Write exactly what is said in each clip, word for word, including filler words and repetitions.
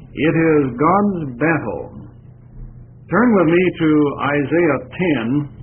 It is God's battle. Turn with me to Isaiah ten.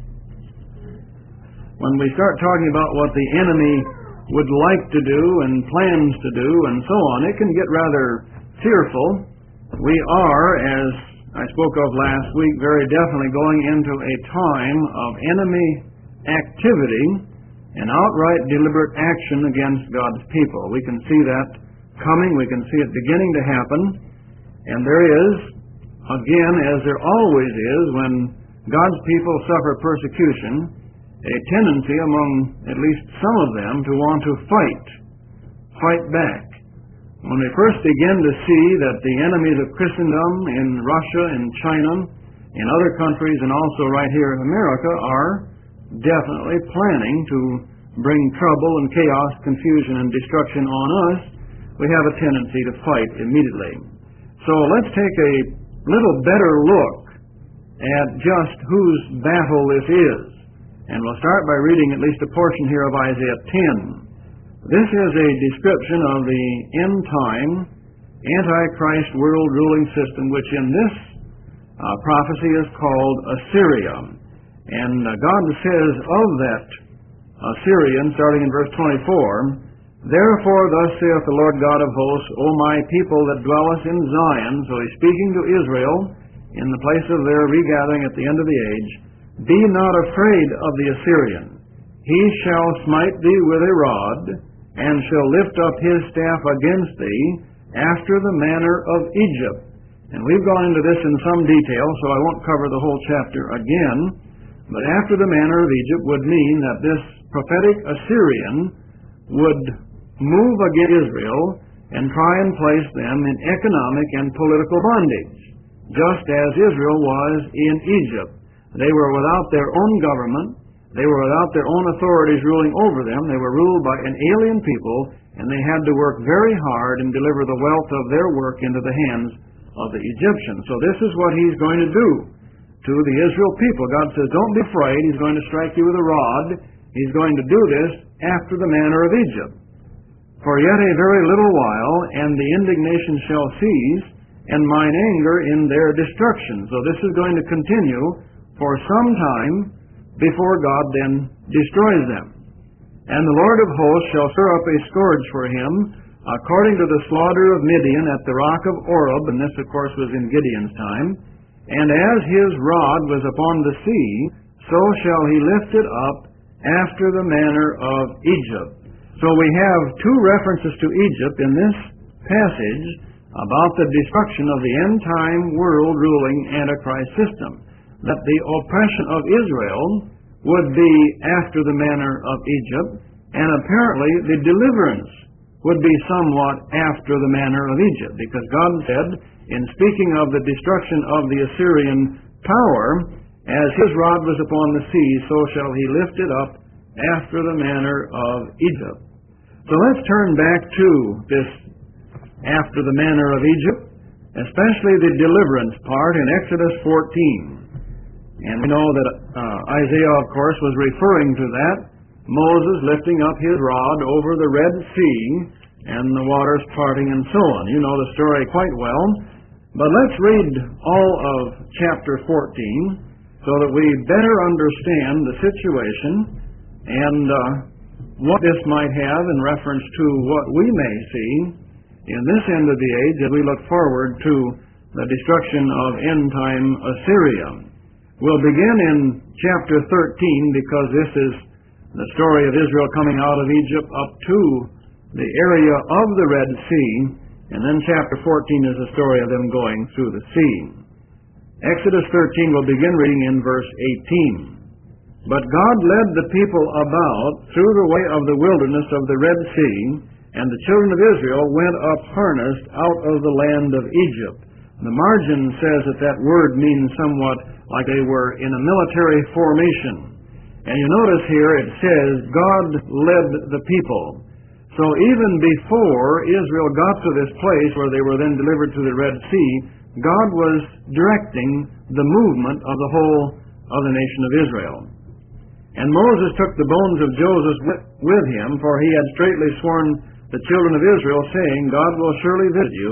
When we start talking about what the enemy would like to do and plans to do and so on, it can get rather fearful. We are, as I spoke of last week, very definitely going into a time of enemy activity and outright deliberate action against God's people. We can see that coming. We can see it beginning to happen. And there is, again, as there always is when God's people suffer persecution, a tendency among at least some of them to want to fight, fight back. When we first begin to see that the enemies of Christendom in Russia and China, in other countries, and also right here in America are definitely planning to bring trouble and chaos, confusion, and destruction on us, we have a tendency to fight immediately. So let's take a little better look at just whose battle this is. And we'll start by reading at least a portion here of Isaiah ten. This is a description of the end-time Antichrist world ruling system, which in this uh, prophecy is called Assyria. And uh, God says of that Assyrian, starting in verse twenty-four, "Therefore thus saith the Lord God of hosts, O my people that dwelleth in Zion," so he's speaking to Israel in the place of their regathering at the end of the age, "Be not afraid of the Assyrian. He shall smite thee with a rod, and shall lift up his staff against thee, after the manner of Egypt." And we've gone into this in some detail, so I won't cover the whole chapter again. But after the manner of Egypt would mean that this prophetic Assyrian would move against Israel and try and place them in economic and political bondage, just as Israel was in Egypt. They were without their own government. They were without their own authorities ruling over them. They were ruled by an alien people, and they had to work very hard and deliver the wealth of their work into the hands of the Egyptians. So this is what he's going to do to the Israel people. God says, don't be afraid. He's going to strike you with a rod. He's going to do this after the manner of Egypt. "For yet a very little while, and the indignation shall cease, and mine anger in their destruction." So this is going to continue for some time before God then destroys them. "And the Lord of hosts shall stir up a scourge for him, according to the slaughter of Midian at the rock of Oreb," and this of course was in Gideon's time, "and as his rod was upon the sea, so shall he lift it up after the manner of Egypt." So we have two references to Egypt in this passage about the destruction of the end-time world ruling Antichrist system, that the oppression of Israel would be after the manner of Egypt, and apparently the deliverance would be somewhat after the manner of Egypt, because God said, in speaking of the destruction of the Assyrian power, "As his rod was upon the sea, so shall he lift it up after the manner of Egypt." So let's turn back to this after the manner of Egypt, especially the deliverance part in Exodus fourteen. And we know that uh, Isaiah, of course, was referring to that. Moses lifting up his rod over the Red Sea and the waters parting and so on. You know the story quite well. But let's read all of chapter fourteen so that we better understand the situation and uh, what this might have in reference to what we may see in this end of the age as we look forward to the destruction of end-time Assyria. We'll begin in chapter thirteen because this is the story of Israel coming out of Egypt up to the area of the Red Sea, and then chapter fourteen is the story of them going through the sea. Exodus thirteen will begin reading in verse eighteen. "But God led the people about through the way of the wilderness of the Red Sea, and the children of Israel went up harnessed out of the land of Egypt." The margin says that that word means somewhat like they were in a military formation. And you notice here it says, God led the people. So even before Israel got to this place where they were then delivered to the Red Sea, God was directing the movement of the whole of the nation of Israel. "And Moses took the bones of Joseph with him, for he had straitly sworn the children of Israel, saying, God will surely visit you,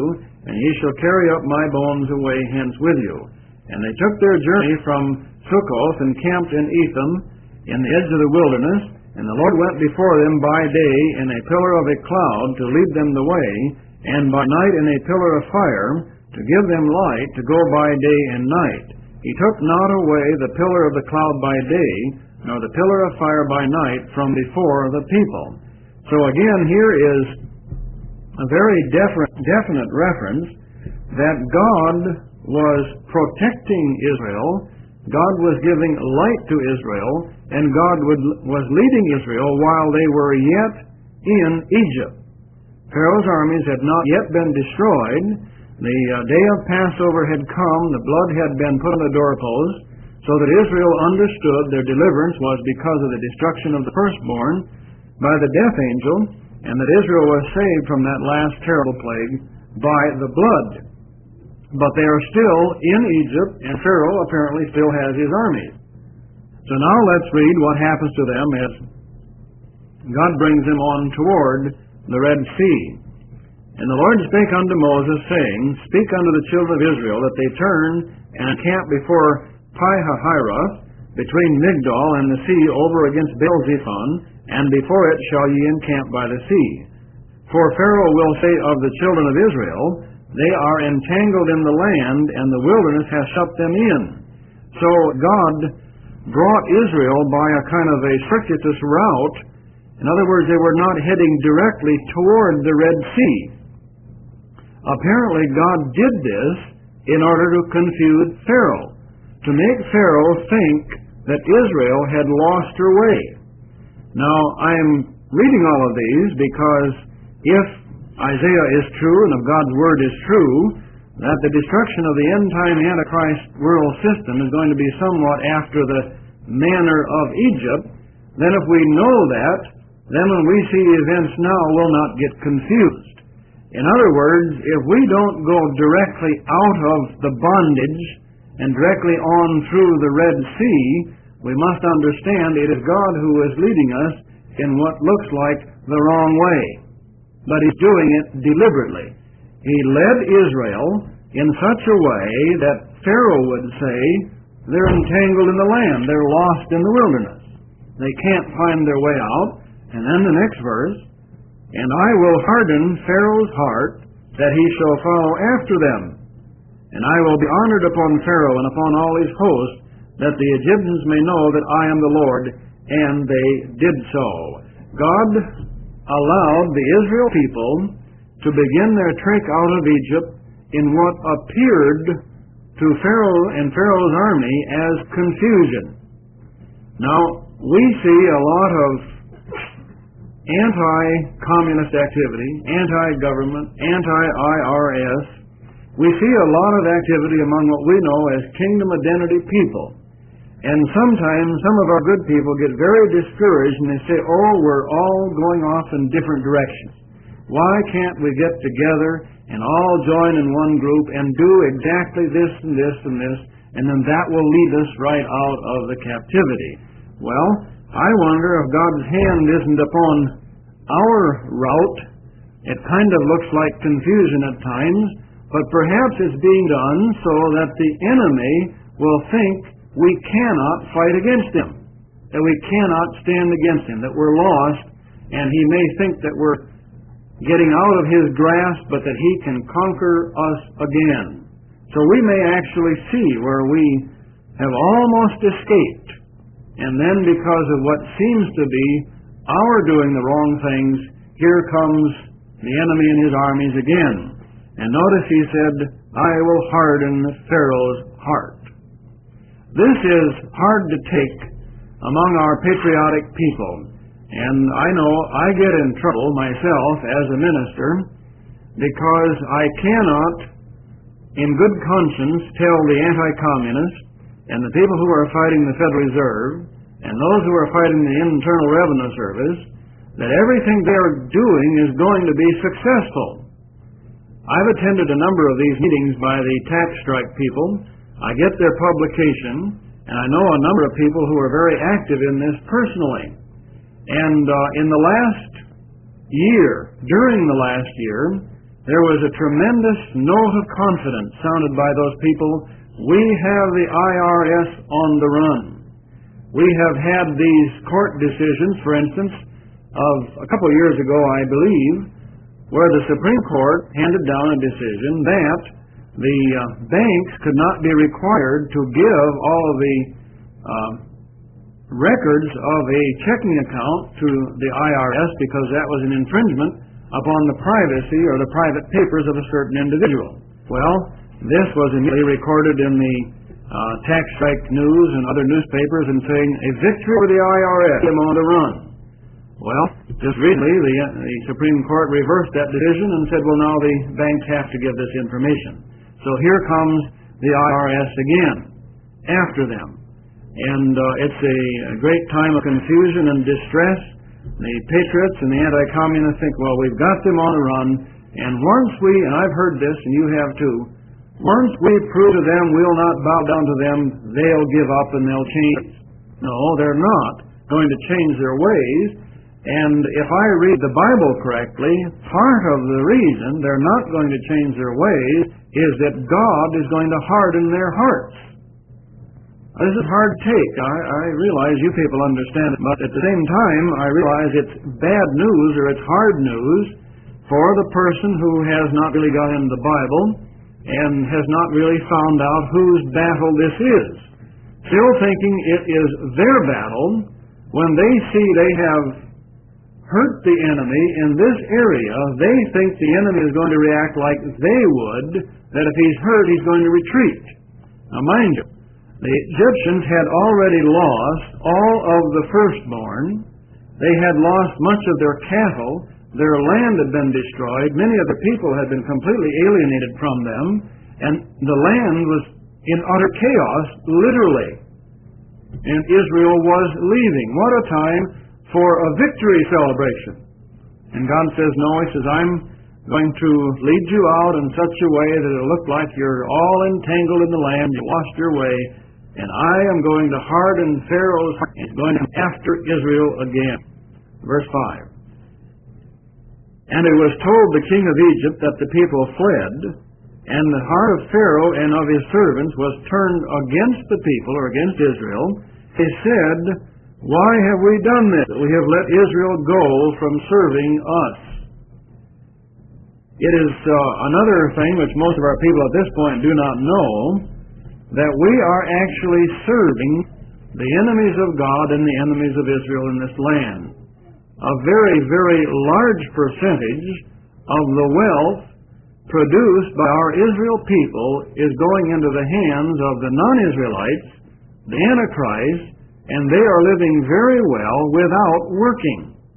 and ye shall carry up my bones away hence with you. And they took their journey from Succoth, and camped in Etham, in the edge of the wilderness. And the Lord went before them by day in a pillar of a cloud to lead them the way, and by night in a pillar of fire to give them light to go by day and night. He took not away the pillar of the cloud by day, nor the pillar of fire by night from before the people. So again, here is a very definite, definite reference that God was protecting Israel, God was giving light to Israel, and God would, was leading Israel while they were yet in Egypt. Pharaoh's armies had not yet been destroyed. The uh, day of Passover had come, the blood had been put on the doorpost, so that Israel understood their deliverance was because of the destruction of the firstborn by the death angel, and that Israel was saved from that last terrible plague by the blood. But they are still in Egypt, and Pharaoh apparently still has his armies. So now let's read what happens to them as God brings them on toward the Red Sea. And the Lord spake unto Moses, saying, Speak unto the children of Israel, that they turn and encamp before Pi-hahiroth, between Migdol and the sea, over against Baal-zephon, and before it shall ye encamp by the sea. For Pharaoh will say of the children of Israel, They are entangled in the land, and the wilderness hath shut them in. So God brought Israel by a kind of a circuitous route. In other words, they were not heading directly toward the Red Sea. Apparently, God did this in order to confuse Pharaoh, to make Pharaoh think that Israel had lost her way. Now, I'm reading all of these because if Isaiah is true and if God's Word is true, that the destruction of the end-time Antichrist world system is going to be somewhat after the manner of Egypt, then if we know that, then when we see events now, we'll not get confused. In other words, if we don't go directly out of the bondage and directly on through the Red Sea, we must understand it is God who is leading us in what looks like the wrong way. But He's doing it deliberately. He led Israel in such a way that Pharaoh would say, they're entangled in the land, they're lost in the wilderness. They can't find their way out. And then the next verse, And I will harden Pharaoh's heart, that he shall follow after them. And I will be honored upon Pharaoh and upon all his host, that the Egyptians may know that I am the Lord. And they did so. God allowed the Israel people to begin their trek out of Egypt in what appeared to Pharaoh and Pharaoh's army as confusion. Now, we see a lot of anti-communist activity, anti-government, anti-I R S. We see a lot of activity among what we know as kingdom identity people. And sometimes some of our good people get very discouraged and they say, oh, we're all going off in different directions. Why can't we get together and all join in one group and do exactly this and this and this, and then that will lead us right out of the captivity? Well, I wonder if God's hand isn't upon our route. It kind of looks like confusion at times, but perhaps it's being done so that the enemy will think we cannot fight against him, that we cannot stand against him, that we're lost, and he may think that we're getting out of his grasp, but that he can conquer us again. So we may actually see where we have almost escaped, and then because of what seems to be our doing the wrong things, here comes the enemy and his armies again. And notice he said, I will harden Pharaoh's heart. This is hard to take among our patriotic people. And I know I get in trouble myself as a minister because I cannot, in good conscience, tell the anti-communists and the people who are fighting the Federal Reserve and those who are fighting the Internal Revenue Service that everything they're doing is going to be successful. I've attended a number of these meetings by the tax strike people. I get their publication, and I know a number of people who are very active in this personally. And uh, in the last year, during the last year, there was a tremendous note of confidence sounded by those people. We have the I R S on the run. We have had these court decisions, for instance, of a couple of years ago, I believe, where the Supreme Court handed down a decision that the uh, banks could not be required to give all of the uh, records of a checking account to the I R S because that was an infringement upon the privacy or the private papers of a certain individual. Well, this was immediately recorded in the uh, Tax Strike News and other newspapers and saying, a victory for the I R S, them on the run. Well, just recently the, uh, the Supreme Court reversed that decision and said, well, now the banks have to give this information. So here comes the I R S again, after them. And uh, it's a, a great time of confusion and distress. The patriots and the anti-communists think, well, we've got them on the run, and once we, and I've heard this, and you have too, once we prove to them we'll not bow down to them, they'll give up and they'll change. No, they're not going to change their ways. And if I read the Bible correctly, part of the reason they're not going to change their ways is that God is going to harden their hearts. This is hard to take. I, I realize you people understand it, but at the same time, I realize it's bad news or it's hard news for the person who has not really got into the Bible and has not really found out whose battle this is. Still thinking it is their battle when they see they have hurt the enemy in this area, they think the enemy is going to react like they would, that if he's hurt, he's going to retreat. Now, mind you, the Egyptians had already lost all of the firstborn. They had lost much of their cattle. Their land had been destroyed. Many of the people had been completely alienated from them, and the land was in utter chaos, literally. And Israel was leaving. What a time for a victory celebration. And God says, no, He says, I'm going to lead you out in such a way that it'll look like you're all entangled in the land, you lost your way, and I am going to harden Pharaoh's heart. He's going after Israel again. Verse five. And it was told the king of Egypt that the people fled, and the heart of Pharaoh and of his servants was turned against the people, or against Israel. They said, why have we done this? We have let Israel go from serving us. It is uh, another thing which most of our people at this point do not know, that we are actually serving the enemies of God and the enemies of Israel in this land. A very, very large percentage of the wealth produced by our Israel people is going into the hands of the non-Israelites, the Antichrist, and they are living very well without working.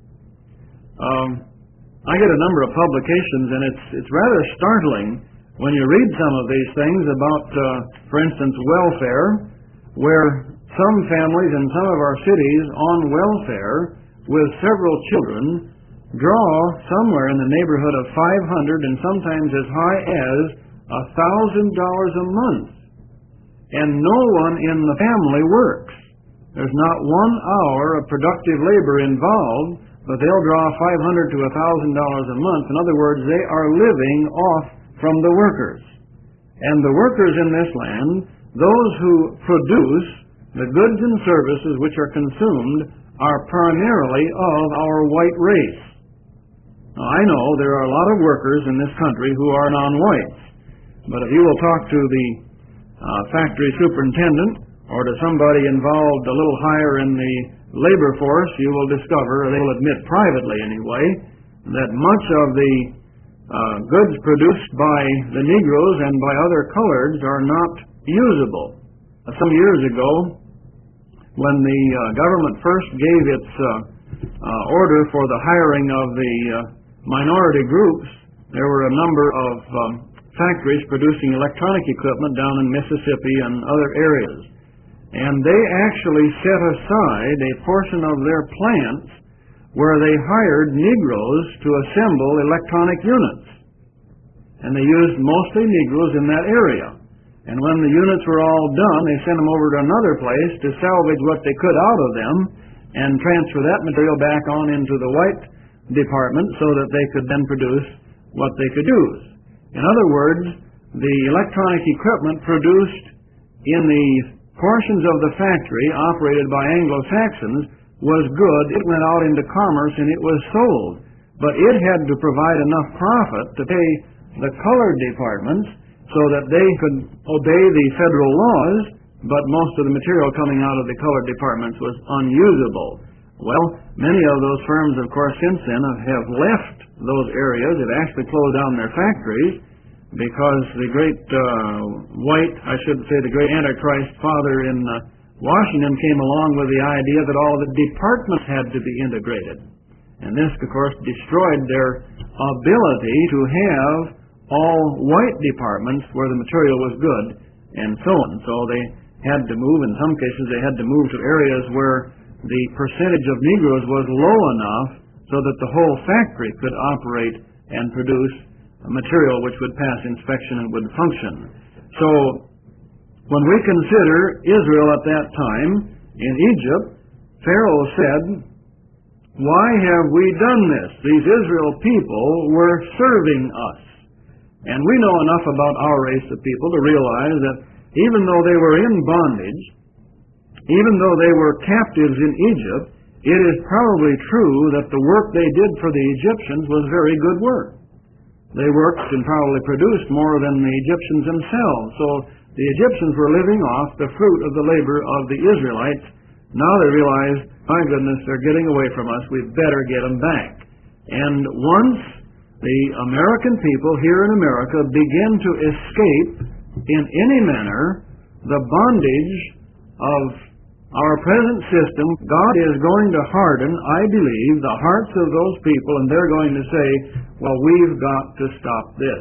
Um, I get a number of publications, and it's it's rather startling when you read some of these things about, uh, for instance, welfare, where some families in some of our cities on welfare with several children draw somewhere in the neighborhood of five hundred and sometimes as high as a thousand dollars a month, and no one in the family works. There's not one hour of productive labor involved, but they'll draw five hundred to a thousand dollars a month. In other words, they are living off from the workers. And the workers in this land, those who produce the goods and services which are consumed, are primarily of our white race. Now, I know there are a lot of workers in this country who are non-whites, but if you will talk to the uh, factory superintendent or to somebody involved a little higher in the labor force, you will discover, they will admit privately anyway, that much of the uh, goods produced by the Negroes and by other coloreds are not usable. Uh, some years ago, when the uh, government first gave its uh, uh, order for the hiring of the uh, minority groups, there were a number of um, factories producing electronic equipment down in Mississippi and other areas. And they actually set aside a portion of their plants where they hired Negroes to assemble electronic units. And they used mostly Negroes in that area. And when the units were all done, they sent them over to another place to salvage what they could out of them and transfer that material back on into the white department so that they could then produce what they could use. In other words, the electronic equipment produced in the portions of the factory operated by Anglo-Saxons was good. It went out into commerce and it was sold. But it had to provide enough profit to pay the colored departments so that they could obey the federal laws, but most of the material coming out of the colored departments was unusable. Well, many of those firms, of course, since then have left those areas. They've actually closed down their factories because the great uh, white, I should say the great Antichrist father in uh, Washington came along with the idea that all the departments had to be integrated. And this, of course, destroyed their ability to have all white departments where the material was good and so on. So they had to move, in some cases they had to move to areas where the percentage of Negroes was low enough so that the whole factory could operate and produce a material which would pass inspection and would function. So when we consider Israel at that time in Egypt, Pharaoh said, "Why have we done this? These Israel people were serving us." And we know enough about our race of people to realize that even though they were in bondage, even though they were captives in Egypt, it is probably true that the work they did for the Egyptians was very good work. They worked and probably produced more than the Egyptians themselves. So the Egyptians were living off the fruit of the labor of the Israelites. Now they realize, my goodness, they're getting away from us. We better get them back. And once the American people here in America begin to escape in any manner the bondage of our present system, God is going to harden, I believe, the hearts of those people, and they're going to say, well, we've got to stop this.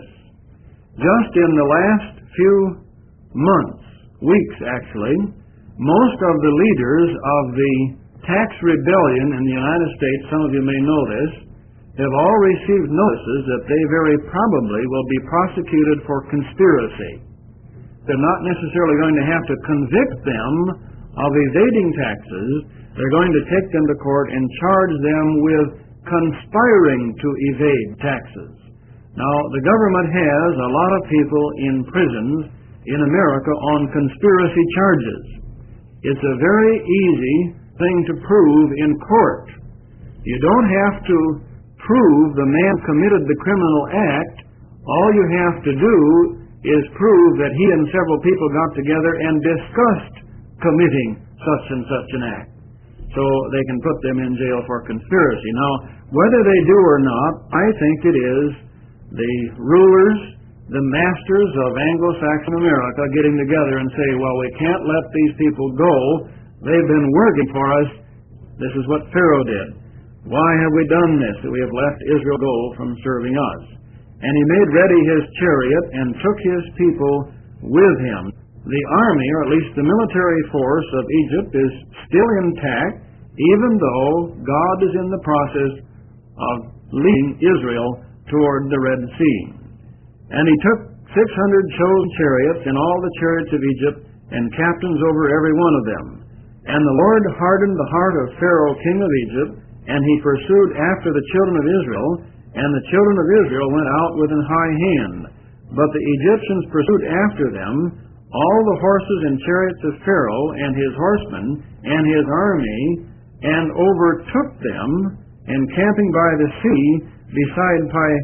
Just in the last few months, weeks actually, most of the leaders of the tax rebellion in the United States, some of you may know this, have all received notices that they very probably will be prosecuted for conspiracy. They're not necessarily going to have to convict them of evading taxes. They're going to take them to court and charge them with conspiring to evade taxes. Now, the government has a lot of people in prisons in America on conspiracy charges. It's a very easy thing to prove in court. You don't have to prove the man committed the criminal act. All you have to do is prove that he and several people got together and discussed committing such and such an act. So they can put them in jail for conspiracy. Now, whether they do or not, I think it is the rulers, the masters of Anglo-Saxon America getting together and say, well, we can't let these people go. They've been working for us. This is what Pharaoh did. Why have we done this, that we have left Israel go from serving us? And he made ready his chariot and took his people with him. The army, or at least the military force of Egypt, is still intact, even though God is in the process of leading Israel toward the Red Sea. And he took six hundred chosen chariots and all the chariots of Egypt, and captains over every one of them. And the Lord hardened the heart of Pharaoh, king of Egypt, and he pursued after the children of Israel, and the children of Israel went out with an high hand. But the Egyptians pursued after them all the horses and chariots of Pharaoh and his horsemen and his army, and overtook them, encamping by the sea beside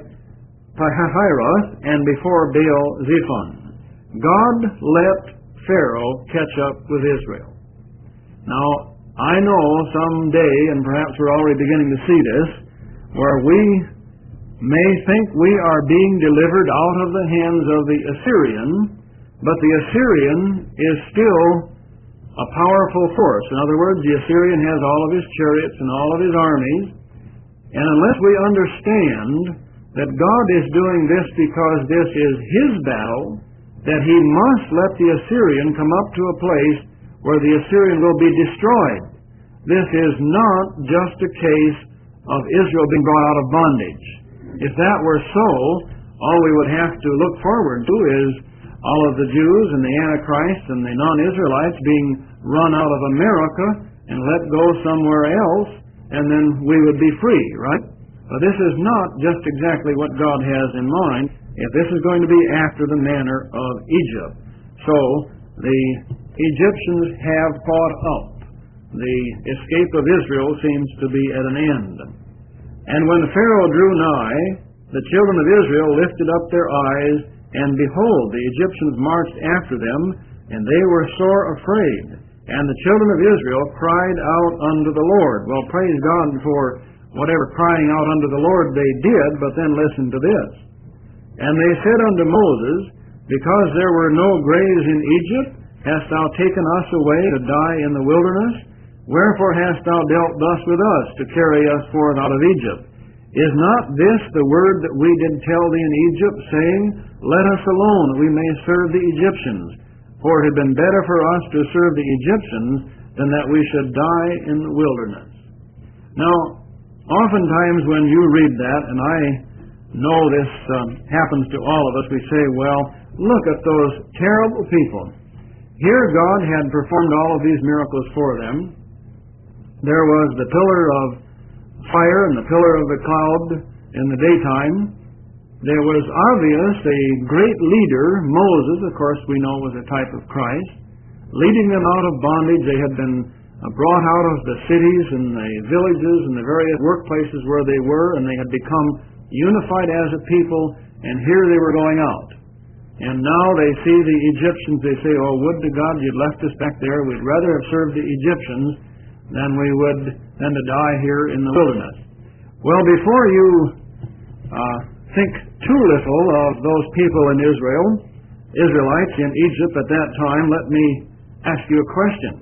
Pi-hahiroth and before Baal-zephon. God let Pharaoh catch up with Israel. Now, I know someday, and perhaps we're already beginning to see this, where we may think we are being delivered out of the hands of the Assyrian, but the Assyrian is still a powerful force. In other words, the Assyrian has all of his chariots and all of his armies, and unless we understand that God is doing this because this is his battle, that he must let the Assyrian come up to a place where the Assyrian will be destroyed. This is not just a case of Israel being brought out of bondage. If that were so, all we would have to look forward to is all of the Jews and the Antichrist and the non-Israelites being run out of America and let go somewhere else, and then we would be free, right? But this is not just exactly what God has in mind, if this is going to be after the manner of Egypt. So, the Egyptians have caught up. The escape of Israel seems to be at an end. And when Pharaoh drew nigh, the children of Israel lifted up their eyes, and behold, the Egyptians marched after them, and they were sore afraid. And the children of Israel cried out unto the Lord. Well, praise God for whatever crying out unto the Lord they did, but then listen to this. And they said unto Moses, Because there were no graves in Egypt, hast thou taken us away to die in the wilderness? Wherefore hast thou dealt thus with us, to carry us forth out of Egypt? Is not this the word that we did tell thee in Egypt, saying, Let us alone, that we may serve the Egyptians? For it had been better for us to serve the Egyptians than that we should die in the wilderness. Now, oftentimes when you read that, and I know this um, happens to all of us, we say, well, look at those terrible people. Here God had performed all of these miracles for them. There was the pillar of fire and the pillar of the cloud in the daytime. There was obvious a great leader, Moses, of course we know was a type of Christ, leading them out of bondage. They had been brought out of the cities and the villages and the various workplaces where they were, and they had become unified as a people, and here they were going out. And now they see the Egyptians, they say, oh, would to God you'd left us back there. We'd rather have served the Egyptians than we would than to die here in the wilderness. Well, before you uh, think too little of those people in Israel, Israelites in Egypt at that time, let me ask you a question.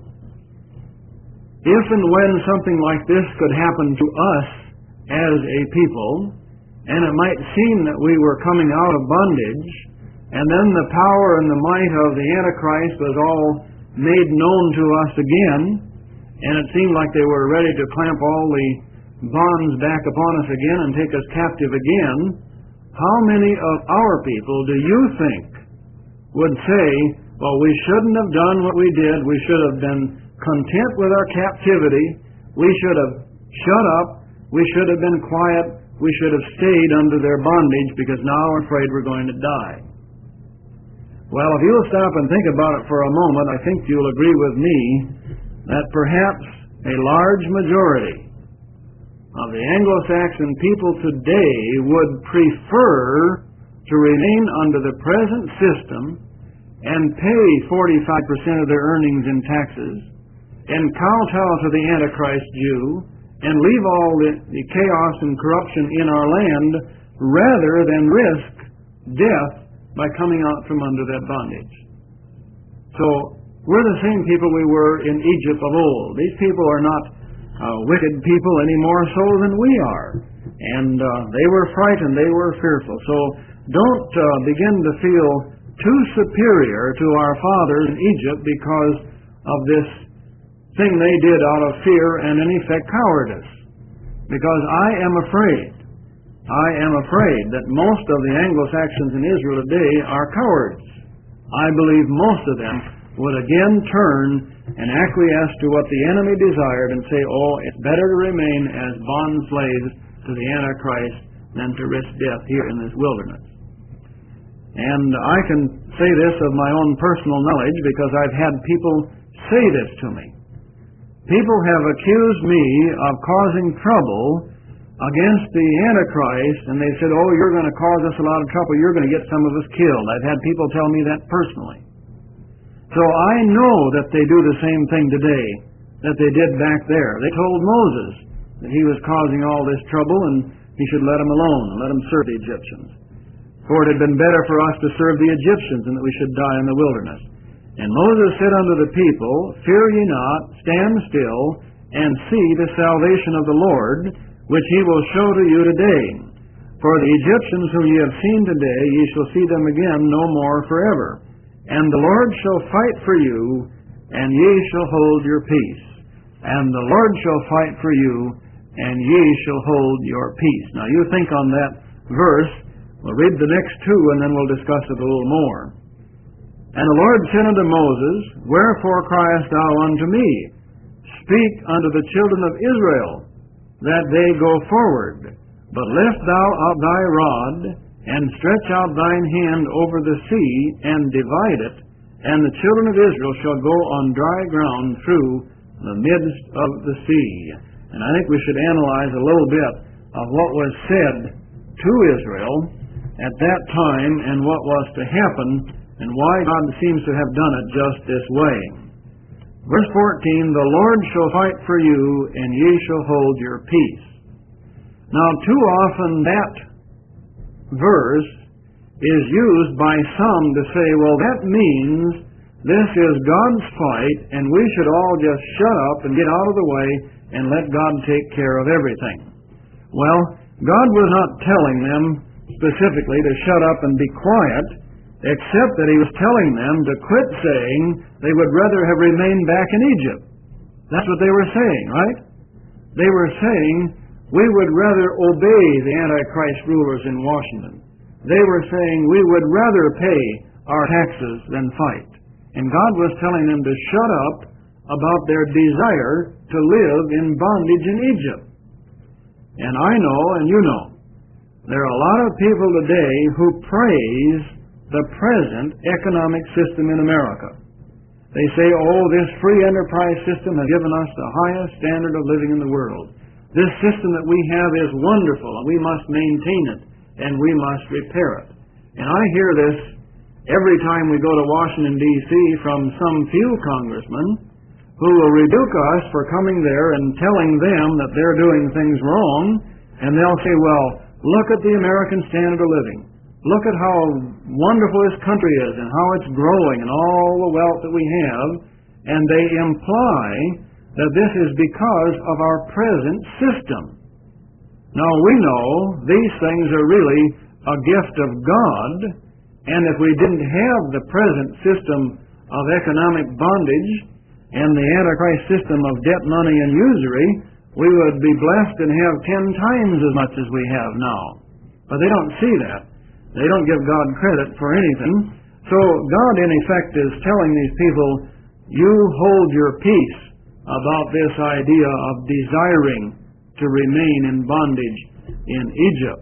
If and when something like this could happen to us as a people, and it might seem that we were coming out of bondage, and then the power and the might of the Antichrist was all made known to us again, and it seemed like they were ready to clamp all the bonds back upon us again and take us captive again, how many of our people do you think would say, well, we shouldn't have done what we did, we should have been content with our captivity, we should have shut up, we should have been quiet, we should have stayed under their bondage because now we're afraid we're going to die? Well, if you'll stop and think about it for a moment, I think you'll agree with me that perhaps a large majority of the Anglo-Saxon people today would prefer to remain under the present system and pay forty-five percent of their earnings in taxes and kowtow to the Antichrist Jew and leave all the, the chaos and corruption in our land rather than risk death by coming out from under that bondage. So, we're the same people we were in Egypt of old. These people are not uh, wicked people any more so than we are. And uh, they were frightened, they were fearful. So, don't uh, begin to feel too superior to our fathers in Egypt because of this thing they did out of fear and, in effect, cowardice. Because I am afraid, I am afraid that most of the Anglo-Saxons in Israel today are cowards. I believe most of them would again turn and acquiesce to what the enemy desired and say, oh, it's better to remain as bond slaves to the Antichrist than to risk death here in this wilderness. And I can say this of my own personal knowledge because I've had people say this to me. People have accused me of causing trouble against the Antichrist, and they said, oh, you're going to cause us a lot of trouble, you're going to get some of us killed. I've had people tell me that personally. So I know that they do the same thing today that they did back there. They told Moses that he was causing all this trouble and he should let him alone and let him serve the Egyptians. For it had been better for us to serve the Egyptians than that we should die in the wilderness. And Moses said unto the people, Fear ye not, stand still, and see the salvation of the Lord, which he will show to you today. For the Egyptians whom ye have seen today, ye shall see them again no more forever. And the Lord shall fight for you, and ye shall hold your peace. And the Lord shall fight for you, and ye shall hold your peace. Now you think on that verse. We'll read the next two, and then we'll discuss it a little more. And the Lord said unto Moses, Wherefore criest thou unto me? Speak unto the children of Israel, that they go forward. But lift thou up thy rod, and stretch out thine hand over the sea, and divide it, and the children of Israel shall go on dry ground through the midst of the sea. And I think we should analyze a little bit of what was said to Israel at that time and what was to happen and why God seems to have done it just this way. Verse fourteen, the Lord shall fight for you, and ye shall hold your peace. Now, too often that verse is used by some to say, well, that means this is God's fight, and we should all just shut up and get out of the way and let God take care of everything. Well, God was not telling them specifically to shut up and be quiet, except that He was telling them to quit saying they would rather have remained back in Egypt. That's what they were saying, right? They were saying, we would rather obey the Antichrist rulers in Washington. They were saying, we would rather pay our taxes than fight. And God was telling them to shut up about their desire to live in bondage in Egypt. And I know, and you know, there are a lot of people today who praise the present economic system in America. They say, oh, this free enterprise system has given us the highest standard of living in the world. This system that we have is wonderful, and we must maintain it, and we must repair it. And I hear this every time we go to Washington, D C from some few congressmen who will rebuke us for coming there and telling them that they're doing things wrong, and they'll say, well, look at the American standard of living. Look at how wonderful this country is and how it's growing and all the wealth that we have, and they imply that this is because of our present system. Now, we know these things are really a gift of God, and if we didn't have the present system of economic bondage and the Antichrist system of debt, money, and usury, we would be blessed and have ten times as much as we have now. But they don't see that. They don't give God credit for anything. So God, in effect, is telling these people, you hold your peace about this idea of desiring to remain in bondage in Egypt.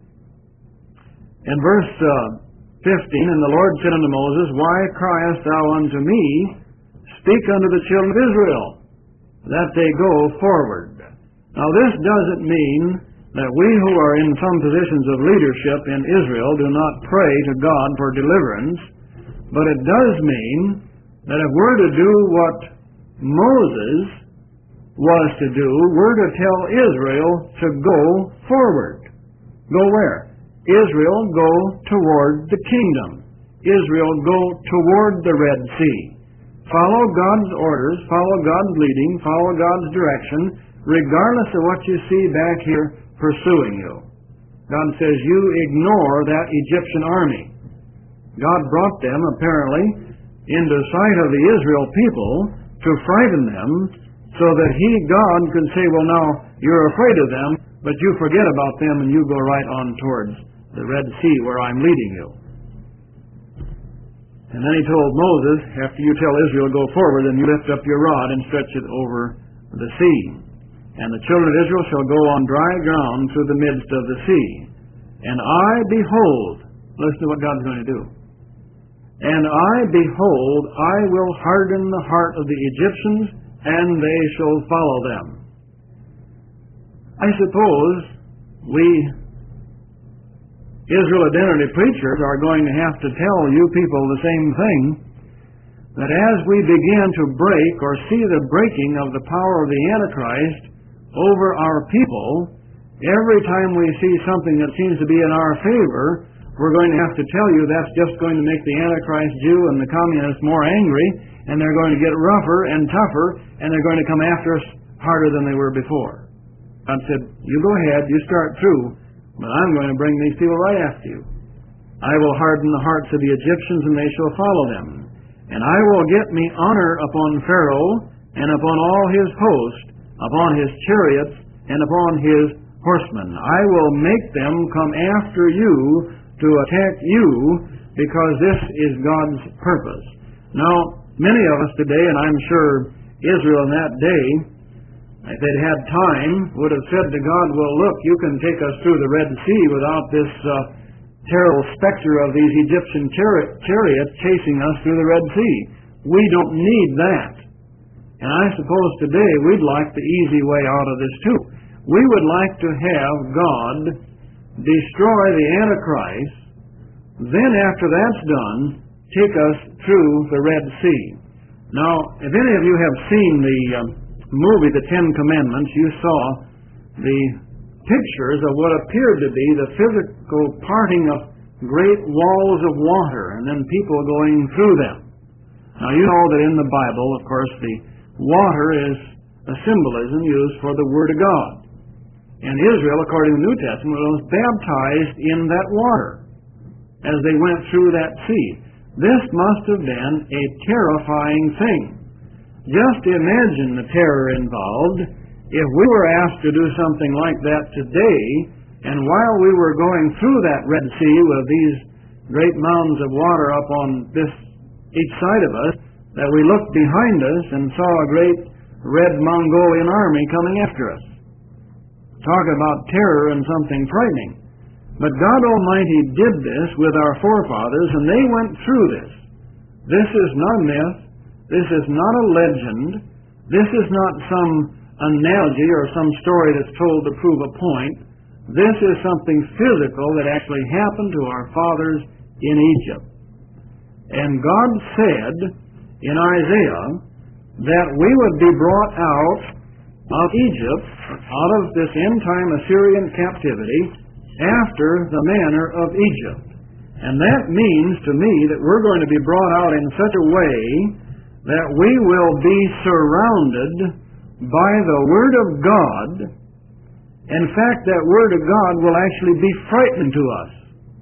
In verse uh, fifteen, and the Lord said unto Moses, why criest thou unto me? Speak unto the children of Israel, that they go forward. Now this doesn't mean that we who are in some positions of leadership in Israel do not pray to God for deliverance, but it does mean that if we're to do what Moses was to do, we're to tell Israel to go forward. Go where? Israel, go toward the kingdom. Israel, go toward the Red Sea. Follow God's orders, follow God's leading, follow God's direction, regardless of what you see back here pursuing you. God says, you ignore that Egyptian army. God brought them, apparently, into sight of the Israel people to frighten them so that He, God, could say, well, now, you're afraid of them, but you forget about them and you go right on towards the Red Sea where I'm leading you. And then He told Moses, after you tell Israel, go forward, then you lift up your rod and stretch it over the sea. And the children of Israel shall go on dry ground through the midst of the sea. And I, behold, listen to what God's going to do. And I, behold, I will harden the heart of the Egyptians, and they shall follow them. I suppose we Israel identity preachers are going to have to tell you people the same thing, that as we begin to break or see the breaking of the power of the Antichrist over our people, every time we see something that seems to be in our favor, we're going to have to tell you that's just going to make the Antichrist Jew and the communists more angry, and they're going to get rougher and tougher, and they're going to come after us harder than they were before. God said, you go ahead, you start through, but I'm going to bring these people right after you. I will harden the hearts of the Egyptians, and they shall follow them. And I will get me honor upon Pharaoh, and upon all his host, upon his chariots, and upon his horsemen. I will make them come after you to attack you, because this is God's purpose. Now, many of us today, and I'm sure Israel in that day, if they'd had time, would have said to God, well, look, you can take us through the Red Sea without this uh, terrible specter of these Egyptian chari- chariots chasing us through the Red Sea. We don't need that. And I suppose today we'd like the easy way out of this too. We would like to have God destroy the Antichrist, then after that's done, take us through the Red Sea. Now, if any of you have seen the um, movie, The Ten Commandments, you saw the pictures of what appeared to be the physical parting of great walls of water and then people going through them. Now, you know that in the Bible, of course, the water is a symbolism used for the Word of God. And Israel, according to the New Testament, was baptized in that water as they went through that sea. This must have been a terrifying thing. Just imagine the terror involved if we were asked to do something like that today, and while we were going through that Red Sea with these great mountains of water up on this each side of us, that we looked behind us and saw a great red Mongolian army coming after us. Talk about terror and something frightening. But God Almighty did this with our forefathers, and they went through this. This is not a myth. This is not a legend. This is not some analogy or some story that's told to prove a point. This is something physical that actually happened to our fathers in Egypt. And God said in Isaiah that we would be brought out of Egypt, out of this end-time Assyrian captivity, after the manner of Egypt. And that means to me that we're going to be brought out in such a way that we will be surrounded by the Word of God. In fact, that Word of God will actually be frightening to us.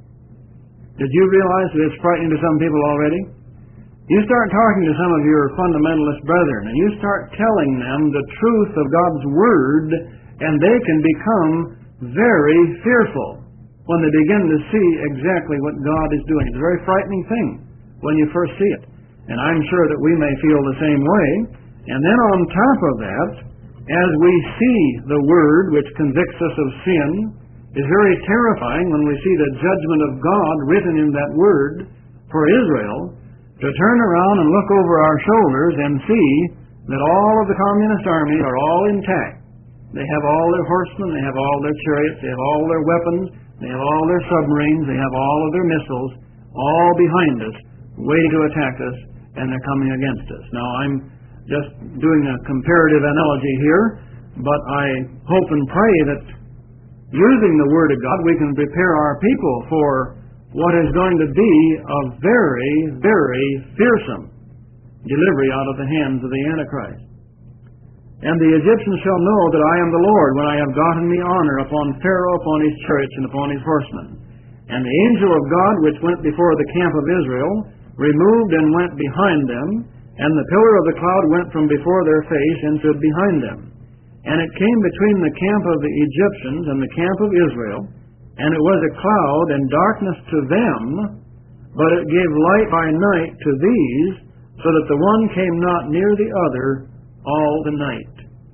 Did you realize that it's frightening to some people already? You start talking to some of your fundamentalist brethren, and you start telling them the truth of God's Word, and they can become very fearful when they begin to see exactly what God is doing. It's a very frightening thing when you first see it. And I'm sure that we may feel the same way. And then on top of that, as we see the Word which convicts us of sin, is very terrifying when we see the judgment of God written in that Word for Israel, to turn around and look over our shoulders and see that all of the communist armies are all intact. They have all their horsemen, they have all their chariots, they have all their weapons, they have all their submarines, they have all of their missiles, all behind us, waiting to attack us, and they're coming against us. Now, I'm just doing a comparative analogy here, but I hope and pray that using the Word of God, we can prepare our people for what is going to be a very, very fearsome delivery out of the hands of the Antichrist. And the Egyptians shall know that I am the Lord, when I have gotten me honor upon Pharaoh, upon his chariots, and upon his horsemen. And the angel of God, which went before the camp of Israel, removed and went behind them, and the pillar of the cloud went from before their face and stood behind them. And it came between the camp of the Egyptians and the camp of Israel, and it was a cloud and darkness to them, but it gave light by night to these, so that the one came not near the other all the night.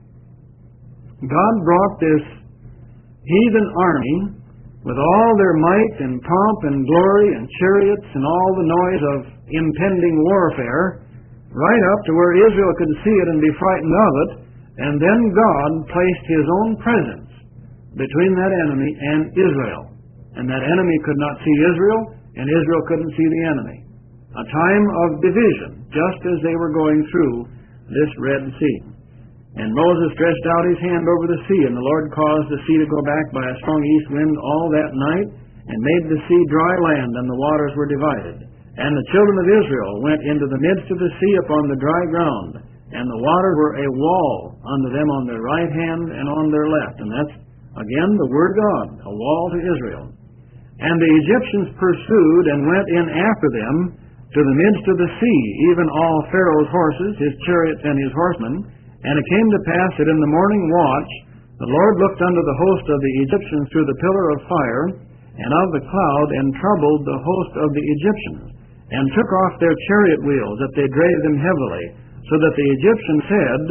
God brought this heathen army with all their might and pomp and glory and chariots and all the noise of impending warfare right up to where Israel could see it and be frightened of it, and then God placed His own presence between that enemy and Israel. And that enemy could not see Israel, and Israel couldn't see the enemy. A time of division, just as they were going through this Red Sea. And Moses stretched out his hand over the sea, and the Lord caused the sea to go back by a strong east wind all that night, and made the sea dry land, and the waters were divided. And the children of Israel went into the midst of the sea upon the dry ground, and the waters were a wall unto them on their right hand and on their left. And that's, again, the Word of God, a wall to Israel. And the Egyptians pursued and went in after them to the midst of the sea, even all Pharaoh's horses, his chariots, and his horsemen. And it came to pass that in the morning watch the Lord looked unto the host of the Egyptians through the pillar of fire and of the cloud, and troubled the host of the Egyptians, and took off their chariot wheels, that they drave them heavily, so that the Egyptians said,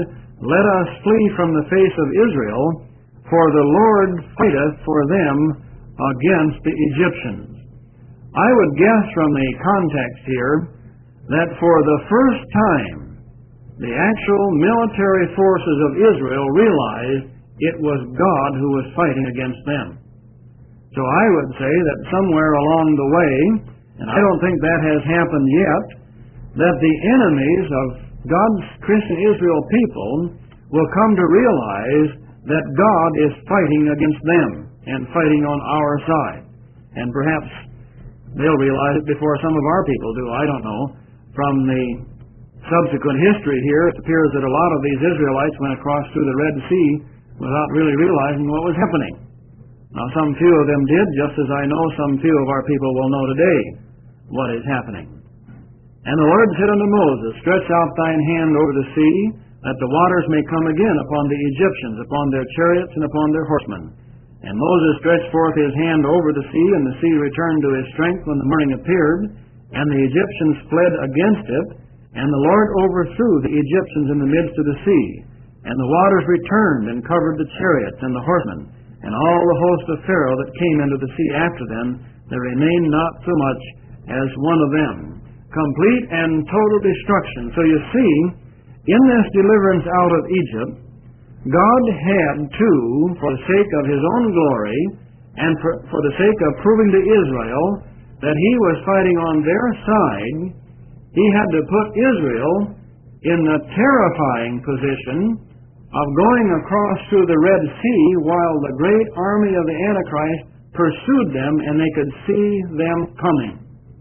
let us flee from the face of Israel, for the Lord fighteth for them against the Egyptians. I would guess from the context here that for the first time the actual military forces of Israel realized it was God who was fighting against them. So I would say that somewhere along the way, and I don't think that has happened yet, that the enemies of God's Christian Israel people will come to realize that God is fighting against them and fighting on our side. And perhaps they'll realize it before some of our people do. I don't know. From the subsequent history here, it appears that a lot of these Israelites went across through the Red Sea without really realizing what was happening. Now, some few of them did, just as I know some few of our people will know today what is happening. And the Lord said unto Moses, Stretch out thine hand over the sea, that the waters may come again upon the Egyptians, upon their chariots, and upon their horsemen. And Moses stretched forth his hand over the sea, and the sea returned to his strength when the morning appeared, and the Egyptians fled against it, and the Lord overthrew the Egyptians in the midst of the sea. And the waters returned and covered the chariots and the horsemen, and all the host of Pharaoh that came into the sea after them, there remained not so much as one of them. Complete and total destruction. So you see, in this deliverance out of Egypt, God had to, for the sake of His own glory, and for, for the sake of proving to Israel that He was fighting on their side, He had to put Israel in the terrifying position of going across through the Red Sea while the great army of the Antichrist pursued them and they could see them coming.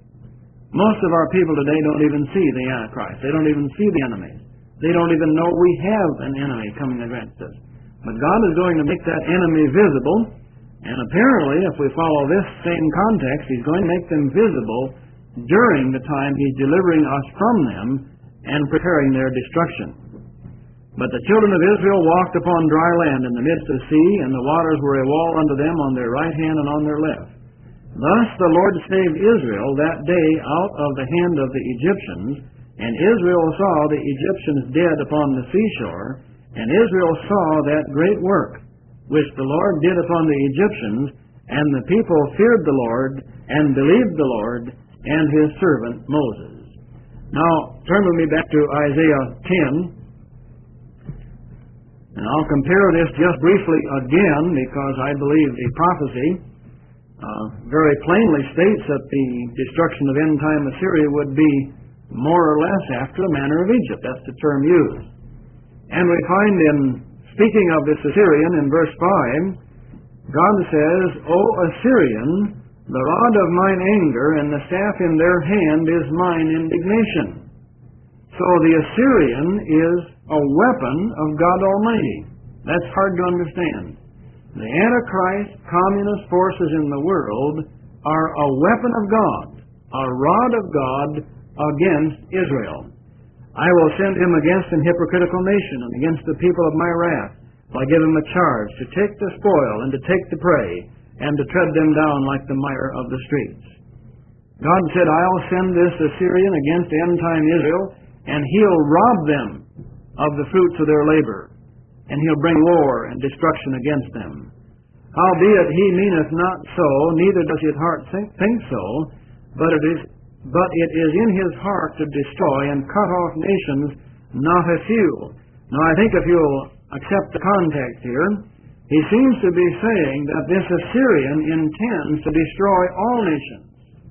Most of our people today don't even see the Antichrist. They don't even see the enemies. They don't even know we have an enemy coming against us. But God is going to make that enemy visible, and apparently, if we follow this same context, He's going to make them visible during the time He's delivering us from them and preparing their destruction. But the children of Israel walked upon dry land in the midst of the sea, and the waters were a wall unto them on their right hand and on their left. Thus the Lord saved Israel that day out of the hand of the Egyptians, and Israel saw the Egyptians dead upon the seashore, and Israel saw that great work which the Lord did upon the Egyptians, and the people feared the Lord, and believed the Lord, and His servant Moses. Now, turn with me back to Isaiah ten, and I'll compare this just briefly again, because I believe the prophecy uh, very plainly states that the destruction of end-time Assyria would be more or less after the manner of Egypt. That's the term used. And we find in speaking of this Assyrian in verse five, God says, O Assyrian, the rod of mine anger and the staff in their hand is mine indignation. So the Assyrian is a weapon of God Almighty. That's hard to understand. The Antichrist communist forces in the world are a weapon of God, a rod of God against Israel. I will send him against an hypocritical nation and against the people of my wrath. I give him a charge to take the spoil and to take the prey and to tread them down like the mire of the streets. God said, I'll send this Assyrian against end-time Israel, and he'll rob them of the fruits of their labor, and he'll bring war and destruction against them. Howbeit he meaneth not so, neither does his heart think, think so, but it is But it is in his heart to destroy and cut off nations, not a few. Now, I think if you'll accept the context here, he seems to be saying that this Assyrian intends to destroy all nations.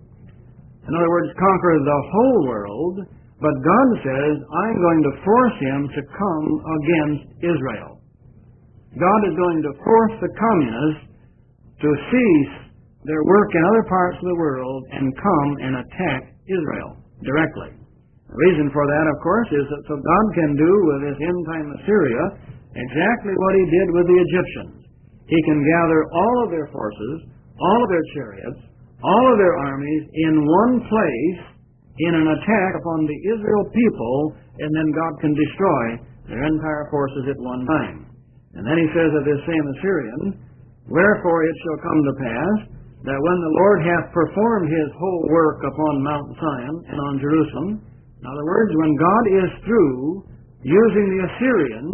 In other words, conquer the whole world, but God says, I'm going to force him to come against Israel. God is going to force the communists to cease their work in other parts of the world and come and attack Israel directly. The reason for that, of course, is that so God can do with this end-time Assyria exactly what He did with the Egyptians. He can gather all of their forces, all of their chariots, all of their armies in one place in an attack upon the Israel people, and then God can destroy their entire forces at one time. And then He says of this same Assyrian, Wherefore it shall come to pass that when the Lord hath performed His whole work upon Mount Zion and on Jerusalem, in other words, when God is through using the Assyrian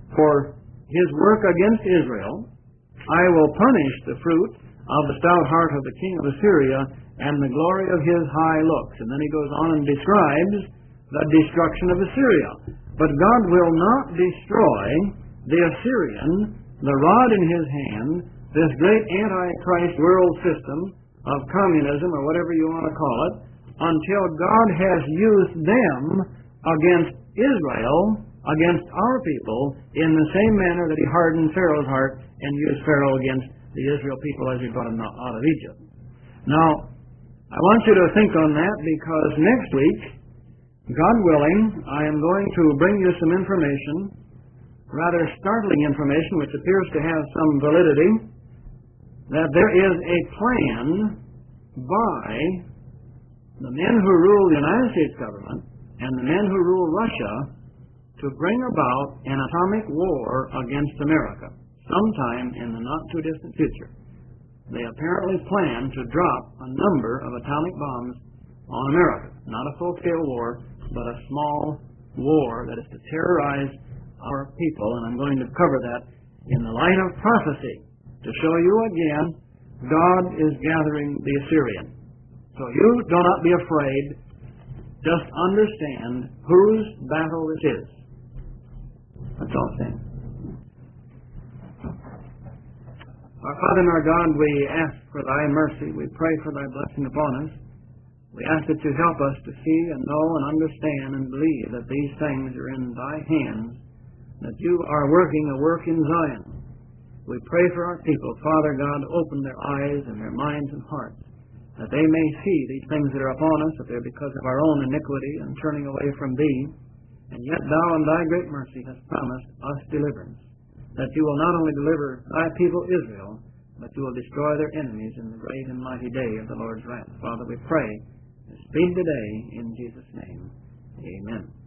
for his work against Israel, I will punish the fruit of the stout heart of the king of Assyria and the glory of his high looks. And then he goes on and describes the destruction of Assyria. But God will not destroy the Assyrian, the rod in his hand, this great antichrist world system of communism, or whatever you want to call it, until God has used them against Israel, against our people, in the same manner that he hardened Pharaoh's heart and used Pharaoh against the Israel people as he brought them out of Egypt. Now, I want you to think on that, because next week, God willing, I am going to bring you some information, rather startling information, which appears to have some validity, that there is a plan by the men who rule the United States government and the men who rule Russia to bring about an atomic war against America sometime in the not-too-distant future. They apparently plan to drop a number of atomic bombs on America. Not a full-scale war, but a small war that is to terrorize our people, and I'm going to cover that in the light of prophecy to show you again God is gathering the Assyrian. So you do not be afraid. Just understand whose battle this is. That's all I'm saying. Our Father and our God, we ask for thy mercy. We pray for thy blessing upon us. We ask that you help us to see and know and understand and believe that these things are in thy hands, that you are working a work in Zion. We pray for our people. Father God, open their eyes and their minds and hearts, that they may see these things that are upon us, that they're because of our own iniquity and turning away from thee. And yet thou in thy great mercy hast promised us deliverance, that you will not only deliver thy people Israel, but you will destroy their enemies in the great and mighty day of the Lord's wrath. Father, we pray, speed today in Jesus' name. Amen.